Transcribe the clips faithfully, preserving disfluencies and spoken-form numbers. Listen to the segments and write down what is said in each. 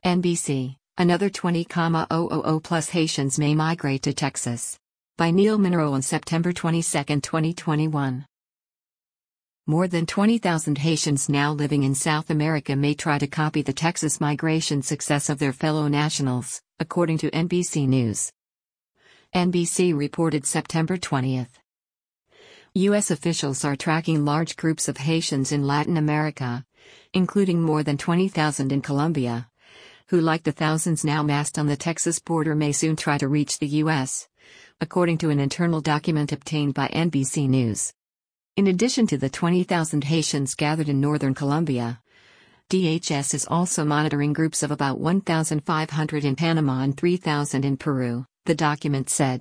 N B C, another twenty thousand plus Haitians may migrate to Texas. By Neil Monroe on September twenty-second, twenty twenty-one. More than twenty thousand Haitians now living in South America may try to copy the Texas migration success of their fellow nationals, according to N B C News. N B C reported September twentieth. U S officials are tracking large groups of Haitians in Latin America, including more than twenty thousand in Colombia, who, like the thousands now massed on the Texas border, may soon try to reach the U S, according to an internal document obtained by N B C News. In addition to the twenty thousand Haitians gathered in northern Colombia, D H S is also monitoring groups of about one thousand five hundred in Panama and three thousand in Peru, the document said.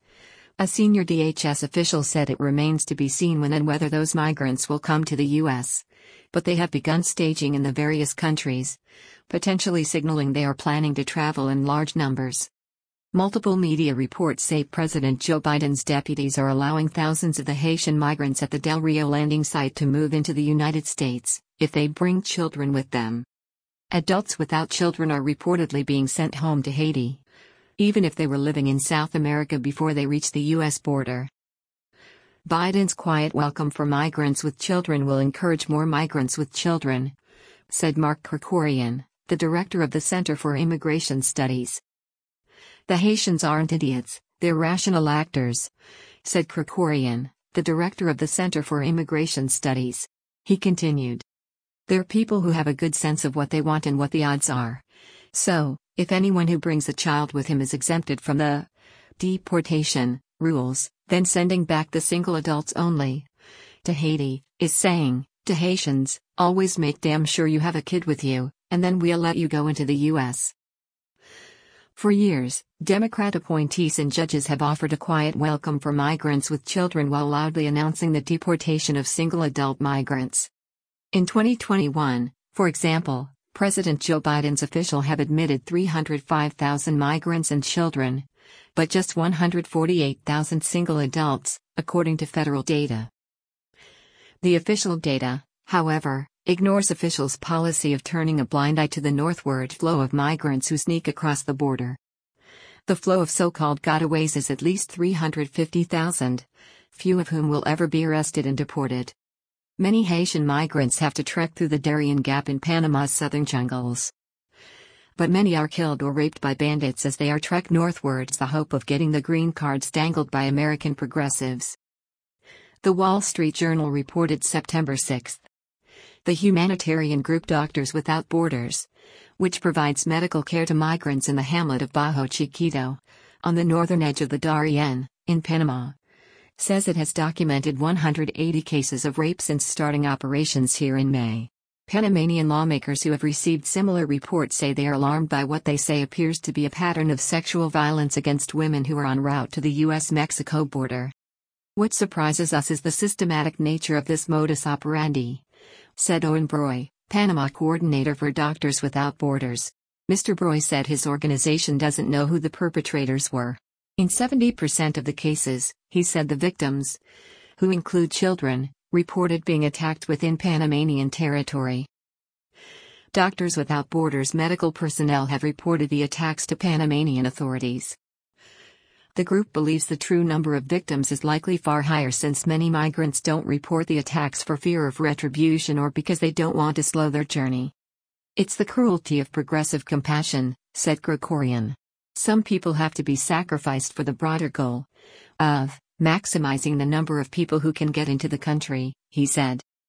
A senior D H S official said it remains to be seen when and whether those migrants will come to the U S, but they have begun staging in the various countries, potentially signaling they are planning to travel in large numbers. Multiple media reports say President Joe Biden's deputies are allowing thousands of the Haitian migrants at the Del Rio landing site to move into the United States, if they bring children with them. Adults without children are reportedly being sent home to Haiti, even if they were living in South America before they reached the U S border. Biden's quiet welcome for migrants with children will encourage more migrants with children, said Mark Krikorian, the director of the Center for Immigration Studies. The Haitians aren't idiots, they're rational actors, said Krikorian, the director of the Center for Immigration Studies. He continued. They're people who have a good sense of what they want and what the odds are. So, if anyone who brings a child with him is exempted from the deportation rules, then sending back the single adults only to Haiti is saying to Haitians, always make damn sure you have a kid with you, and then we'll let you go into the U S. For years, Democrat appointees and judges have offered a quiet welcome for migrants with children while loudly announcing the deportation of single adult migrants. In twenty twenty-one, for example, President Joe Biden's officials have admitted three hundred five thousand migrants and children, but just one hundred forty-eight thousand single adults, according to federal data. The official data, however, ignores officials' policy of turning a blind eye to the northward flow of migrants who sneak across the border. The flow of so-called gotaways is at least three hundred fifty thousand, few of whom will ever be arrested and deported. Many Haitian migrants have to trek through the Darien Gap in Panama's southern jungles. But many are killed or raped by bandits as they are trekked northwards, the hope of getting the green cards dangled by American progressives. The Wall Street Journal reported September sixth. The humanitarian group Doctors Without Borders, which provides medical care to migrants in the hamlet of Bajo Chiquito, on the northern edge of the Darien, in Panama, says it has documented one hundred eighty cases of rape since starting operations here in May. Panamanian lawmakers who have received similar reports say they are alarmed by what they say appears to be a pattern of sexual violence against women who are en route to the U S Mexico border. What surprises us is the systematic nature of this modus operandi, said Owen Broy, Panama coordinator for Doctors Without Borders. Mister Broy said his organization doesn't know who the perpetrators were. In seventy percent of the cases, he said the victims, who include children, reported being attacked within Panamanian territory. Doctors Without Borders medical personnel have reported the attacks to Panamanian authorities. The group believes the true number of victims is likely far higher since many migrants don't report the attacks for fear of retribution or because they don't want to slow their journey. It's the cruelty of progressive compassion, said Krikorian. Some people have to be sacrificed for the broader goal of maximizing the number of people who can get into the country, he said.